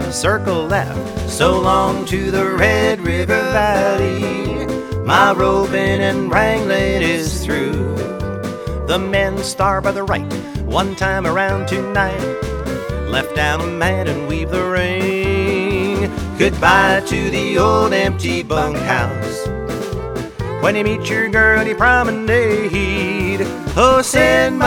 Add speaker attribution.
Speaker 1: circle left. So long to the Red River Valley. My roping and wrangling is through. The men star by the right, one time around tonight. Left down a mat and weave the ring. Goodbye to the old empty bunkhouse. When you meet your girl, you promenade. Oh, send